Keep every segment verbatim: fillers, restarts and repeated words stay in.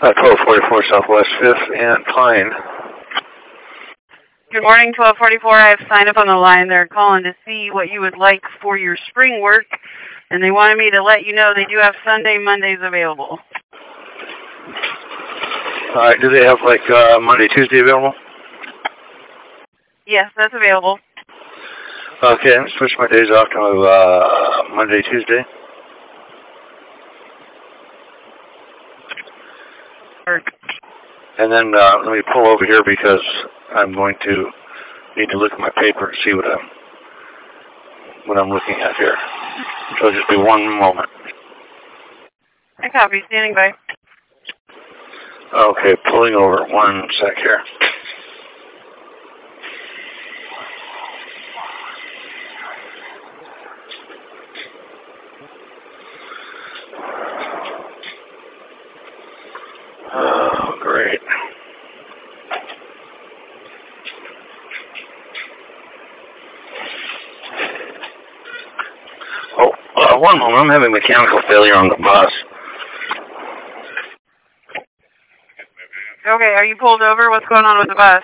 Uh, twelve forty-four Southwest fifth and Pine. Good morning, twelve forty-four. I have signed up on the line. They're calling to see what you would like for your spring work, and they wanted me to let you know they do have Sunday, Mondays available. All right, do they have like uh, Monday, Tuesday available? Yes, that's available. Okay, let's switch my days off to uh, Monday, Tuesday. And then uh, let me pull over here because I'm going to need to look at my paper and see what I'm what I'm looking at here. So just be one moment. I copy. Standing by. Okay, pulling over. One sec here. Oh, great. Oh, uh, one moment. I'm having mechanical failure on the bus. Okay, are you pulled over? What's going on with the bus?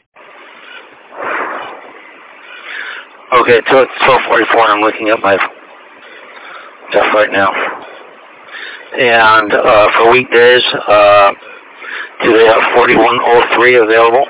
Okay, so it's twelve forty-four and I'm looking at my stuff right now. And uh, for weekdays, uh, do they have forty-one oh three available?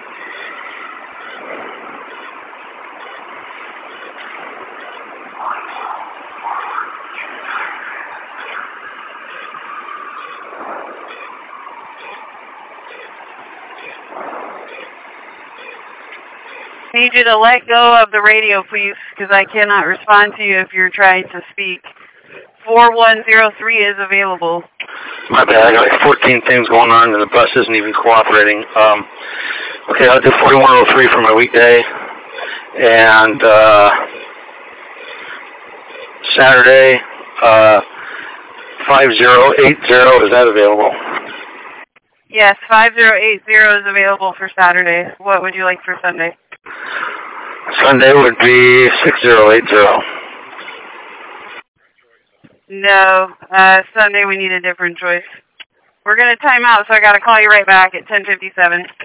I need you to let go of the radio, please, because I cannot respond to you if you're trying to speak. four one oh three is available. My bad, I got like fourteen things going on and the bus isn't even cooperating. Um, okay, I'll do forty-one oh three for my weekday. And uh, Saturday, uh, five oh eight oh, is that available? Yes, five oh eight oh is available for Saturday. What would you like for Sunday? Sunday would be six oh eight oh. No, uh, Sunday we need a different choice. We're going to time out, so I got to call you right back at ten fifty-seven.